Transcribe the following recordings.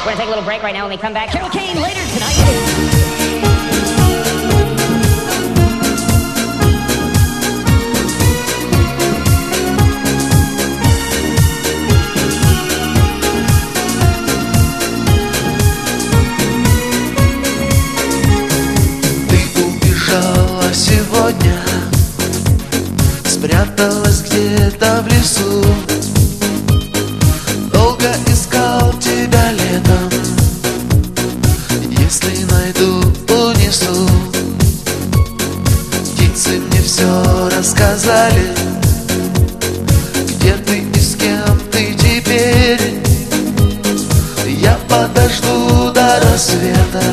We're gonna take a little break right now. When we come back, Carol Kane later tonight. Сегодня спряталась где-то в лесу. Долго искал тебя летом. Если найду, унесу. Птицы мне все рассказали, где ты и с кем ты теперь. Я подожду до рассвета.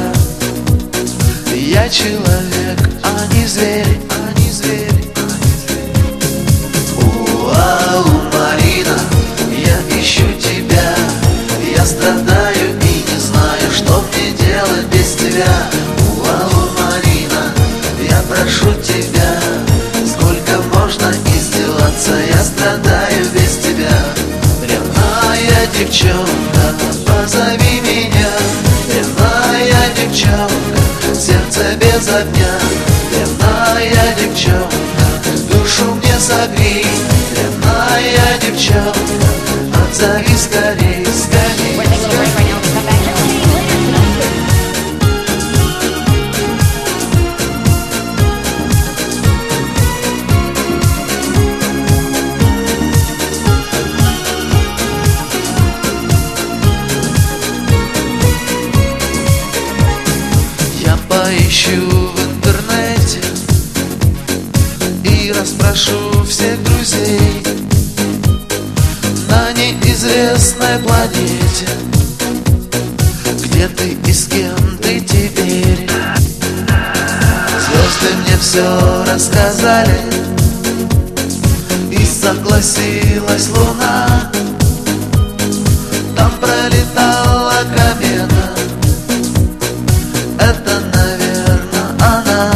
Я человек, а не зверь, а не зверь, а не зверь. Уау, Марина, я ищу тебя. Я страдаю и не знаю, что мне делать без тебя. Уау, Марина, я прошу тебя. Сколько можно издеваться, я страдаю без тебя. Ревная девчонка, позови меня. Ревная девчонка, сердце без огня. Ревная девчонка, душу мне согрей. Ревная девчонка, отзови скорей, скорей, скорей. Поищу в интернете и расспрошу всех друзей на неизвестной планете, где ты и с кем ты теперь. Звезды мне все рассказали, и согласилась луна. Там пролетала комета. Это, наверное, она.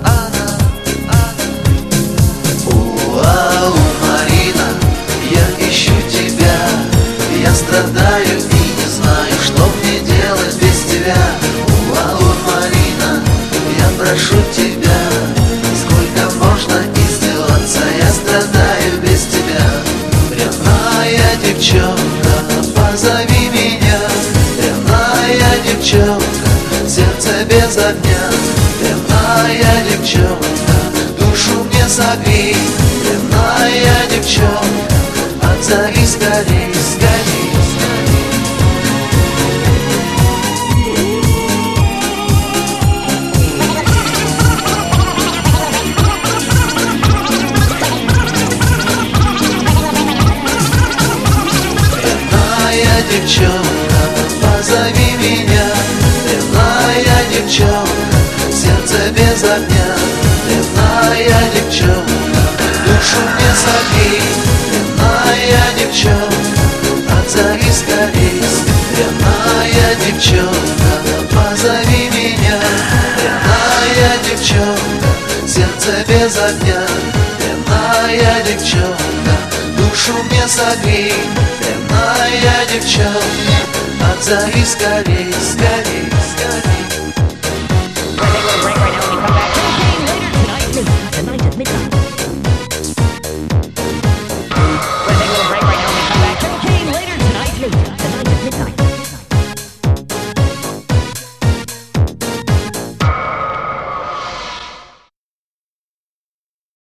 Уау, Марина, я ищу тебя. Я страдаю и не знаю, что мне делать без тебя. Уау, Марина, я прошу тебя. Сколько можно издеваться, я страдаю без тебя. Ревная девчонка, позови меня. Ревная девчонка, сердце без огня. Ревная девчонка, душу мне согрей. Ревная девчонка, отзови скорей, скорей, скорей. Ревная девчонка, позови меня. Ревная девчонка, сердце без огня. Ревная девчонка, душу мне согрей. Ревная девчонка, отзови скорей. Ревная девчонка, позови меня. Ревная девчонка, сердце без огня. Ревная девчонка, душу мне согрей. Ревная девчонка, отзови скорей, скорей.